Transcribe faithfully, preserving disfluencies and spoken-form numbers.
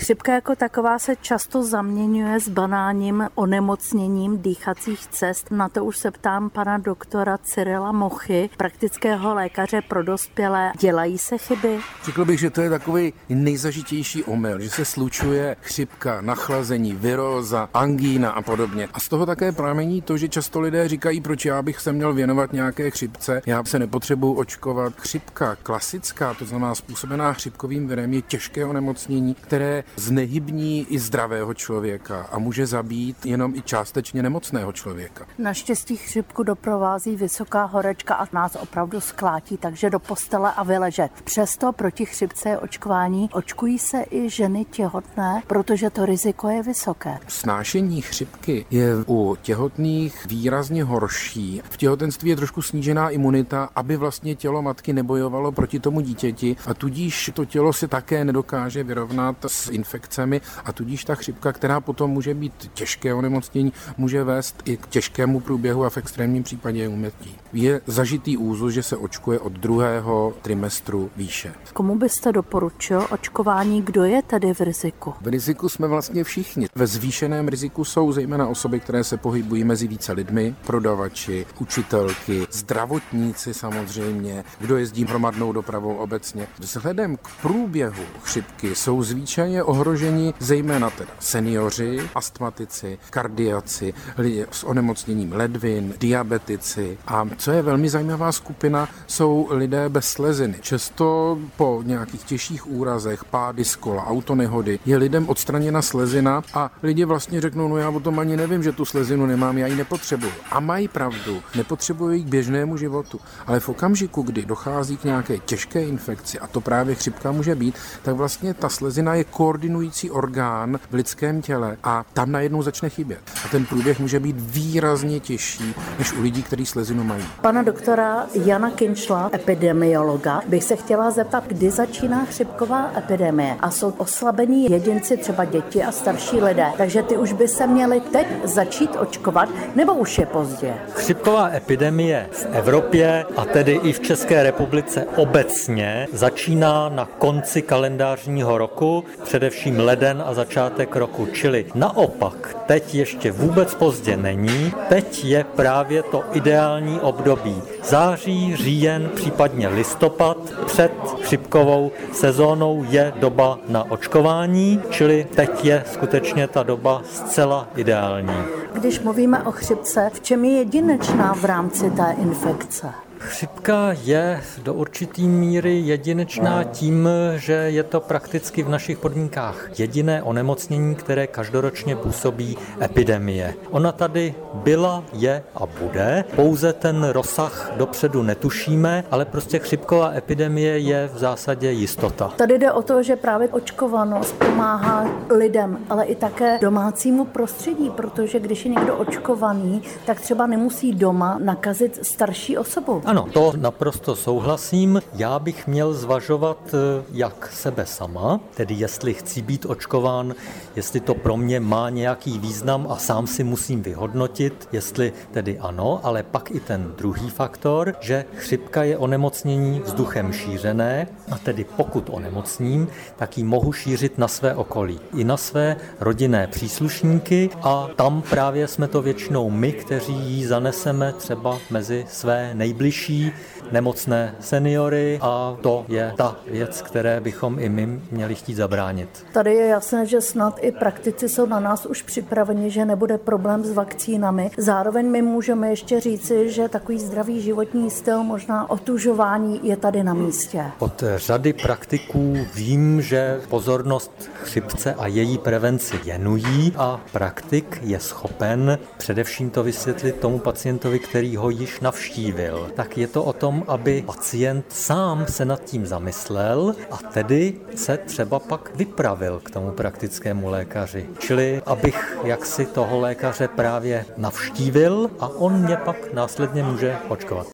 Chřipka jako taková se často zaměňuje s banálním onemocněním dýchacích cest. Na to už se ptám pana doktora Cyrila Mochy, praktického lékaře pro dospělé. Dělají se chyby? Řekl bych, že to je takový nejzažitější omyl, že se slučuje chřipka, nachlazení, viróza, angína a podobně. A z toho také pramení to, že často lidé říkají, proč já bych se měl věnovat nějaké chřipce, já se nepotřebuji očkovat. Chřipka klasická, to znamená způsobená chřipkovým virem, je těžké onemocnění, které znehybní i zdravého člověka a může zabít jenom i částečně nemocného člověka. Naštěstí chřipku doprovází vysoká horečka a nás opravdu sklátí, takže do postele a vyležet. Přesto proti chřipce je očkování. Očkují se i ženy těhotné, protože to riziko je vysoké. Snášení chřipky je u těhotných výrazně horší. V těhotenství je trošku snížená imunita, aby vlastně tělo matky nebojovalo proti tomu dítěti a tudíž to tělo se také nedokáže vyrovnat s infekcemi a tudíž ta chřipka, která potom může být těžké onemocnění, může vést i k těžkému průběhu a v extrémním případě je úmrtí. Je zažitý úzus, že se očkuje od druhého trimestru výše. Komu byste doporučil očkování, kdo je tady v riziku? V riziku jsme vlastně všichni. Ve zvýšeném riziku jsou zejména osoby, které se pohybují mezi více lidmi, prodavači, učitelky, zdravotníci samozřejmě, kdo jezdí hromadnou dopravou obecně. Vzhledem k průběhu chřipky jsou zvýšeně ohroženi zejména teda seniori, astmatici, kardiaci, lidé s onemocněním ledvin, diabetici a co je velmi zajímavá skupina, jsou lidé bez sleziny. Často po nějakých těžších úrazech, pády z kola, autonehody, je lidem odstraněna slezina a lidi vlastně řeknou, no já o tom ani nevím, že tu slezinu nemám, já ji nepotřebuji. A mají pravdu, nepotřebují k běžnému životu. Ale v okamžiku, kdy dochází k nějaké těžké infekci, a to právě chřipka může být, tak vlastně ta slezina je koordinující orgán v lidském těle a tam najednou začne chybět. A ten průběh může být výrazně těžší než u lidí, kteří slezinu mají. Pana doktora Jana Kinčla, epidemiologa, bych se chtěla zeptat, kdy začíná chřipková epidemie a jsou oslabení jedinci, třeba děti a starší lidé. Takže ty už by se měli teď začít očkovat, nebo už je pozdě? Chřipková epidemie v Evropě a tedy i v České republice obecně začíná na konci kalendářního roku, především leden a začátek roku, čili naopak teď ještě vůbec pozdě není, teď je právě to ideální období. Září, říjen, případně listopad před chřipkovou sezónou je doba na očkování, čili teď je skutečně ta doba zcela ideální. Když mluvíme o chřipce, v čem je jedinečná v rámci té infekce? Chřipka je do určité míry jedinečná tím, že je to prakticky v našich podmínkách jediné onemocnění, které každoročně působí epidemie. Ona tady byla, je a bude, pouze ten rozsah dopředu netušíme, ale prostě chřipková epidemie je v zásadě jistota. Tady jde o to, že právě očkovanost pomáhá lidem, ale i také domácímu prostředí, protože když je někdo očkovaný, tak třeba nemusí doma nakazit starší osobu. Ano, to naprosto souhlasím. Já bych měl zvažovat jak sebe sama, tedy jestli chci být očkován, jestli to pro mě má nějaký význam a sám si musím vyhodnotit, jestli tedy ano, ale pak i ten druhý faktor, že chřipka je onemocnění vzduchem šířené a tedy pokud onemocním, tak ji mohu šířit na své okolí, i na své rodinné příslušníky a tam právě jsme to většinou my, kteří ji zaneseme třeba mezi své nejbližší nemocné seniory a to je ta věc, které bychom i my měli chtít zabránit. Tady je jasné, že snad i praktici jsou na nás už připraveni, že nebude problém s vakcínami. Zároveň my můžeme ještě říci, že takový zdravý životní styl, možná otužování je tady na místě. Od řady praktiků vím, že pozornost chřipce a její prevenci věnují a praktik je schopen především to vysvětlit tomu pacientovi, který ho již navštívil. Tak je to o tom, aby pacient sám se nad tím zamyslel a tedy se třeba pak vypravil k tomu praktickému lékaři. Čili abych jaksi toho lékaře právě navštívil a on mě pak následně může očkovat.